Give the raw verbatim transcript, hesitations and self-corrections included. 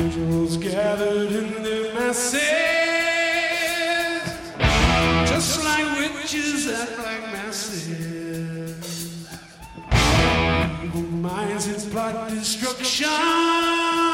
Angels gathered in their masses, just like witches act like masses. Evil minds that plot destruction.